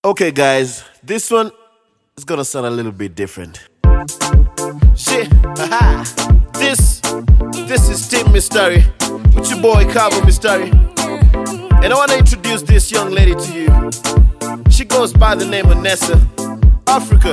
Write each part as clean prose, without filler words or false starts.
Okay, guys, this one is gonna sound a little bit different. Shit, aha! This is Tim Mystery with your boy Cabo Mystery, and I wanna introduce this young lady to you. She goes by the name of Nessa. Africa,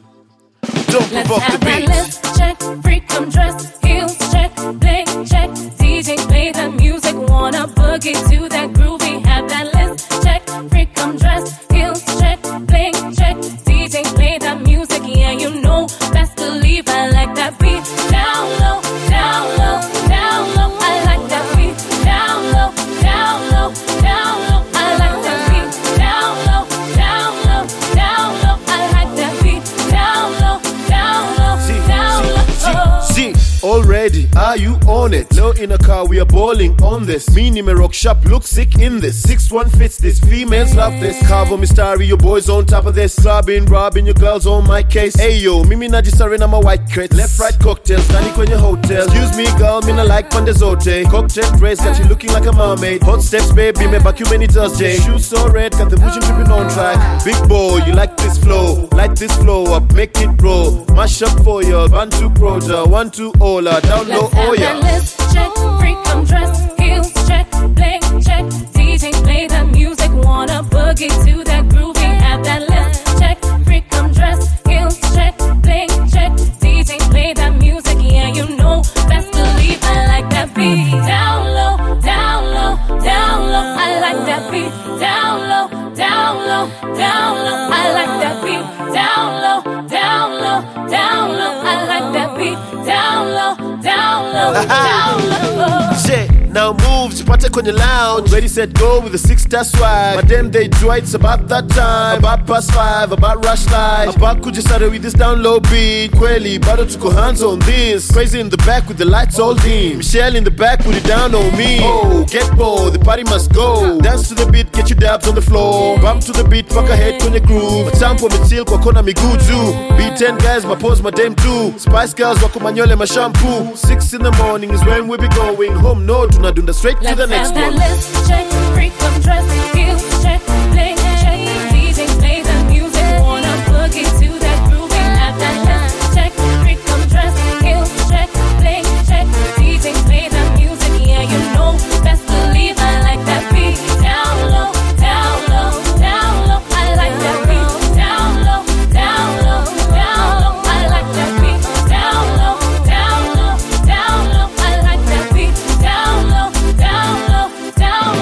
don't provoke the beat. Let's check, freakum dress, heels check, bling check. DJ play the music, wanna boogie to that groovy. Have that list check, freakum dress, heels check, bling check. DJ play the music, yeah you know, best believe I like that beat. Down low, down low, down low. I like that beat. Down low, down low, down low. I like that beat. Down low, down low, down low. I like that beat. Down low, down low, down low. See, already, are you on it? Low in a car, we are balling on this. Mini me rock shop, look sick in this. 6'1" fits this, females love this. Cabo Mystery, your boys on top of this. Clubbing, robbing, your girls on my case. Hey yo, Mimi Najisari, I'm a white crate. Left, right cocktails, Nani kwenye hotel. Excuse me girl, me not like pandezote. Cocktail dress, got you looking like a mermaid. Hot steps, baby, me back you many Thursday. Shoes so red, got the vision tripping on track. Big boy, you like this flow. Light this flow up, make it roll. Mash up for you, Bantu Proja, 1, 2, Ola, down low, oh yeah. Let's check, freakum dress, heels check, bling check. DJ play the music, wanna boogie to that groovy. Have that list check, freakum dress, heels check, bling check. DJ play the music, yeah you know, best believe I like that beat. Down low, down low, down low. I like that beat. Down low, down low, down low. I like that beat. Down low, down low, down low. I like that beat. Down low, down low, down low. Shit, now move, chipate kwenye lounge. Ready, set, go with a 6-star swag. Madam, they draw, it's about that time. About past 5, about rush light. About kujisare with this down low beat. Kweli, bado tuko hands on this. Crazy in the back with the lights all dim. Michelle in the back with it down on me. Oh, get bold, the party must go. Dance to the beat, get your dabs on the floor. Bump to the beat, fuck ahead kwenye groove. Matampo metil kwa kona miguu juu. B10 guys, my pose, my dame too. Spice girls, wako manyole, my shampoo. 6 in the morning is when we be going home. No, tunadunda straight to the next one. Let's check, freakum dress, heels check, bling check. DJ play the music, wanna boogie to that groovy. Have that let's check, freakum dress, heels check, bling check. DJ play the music, yeah you know, best believe I like that beat. Down low, down low, down low. I like that beat. Down low, down low, down low. I like that beat. Down low, down low, down low. I like that beat. Down low, down low, down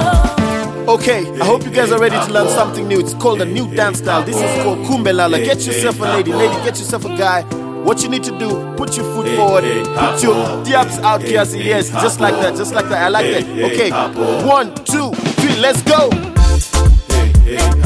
low. Okay, I hope you guys are ready to learn something new. It's called a new dance style. This is called Kumbelala. Get yourself a lady, get yourself a guy. What you need to do, put your foot forward, put your diabs out here. Yes, just like that, just like that. I like that. Okay, 1, 2, 3, let's go.